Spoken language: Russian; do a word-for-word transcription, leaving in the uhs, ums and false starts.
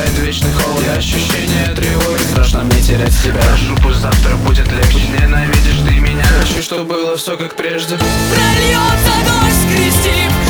наступает вечный холод и ощущение тревоги. Страшно мне терять себя. Прошу, пусть завтра будет легче. Ненавидишь ты меня. Хочу, чтобы было все как прежде. Прольется дождь, скрестив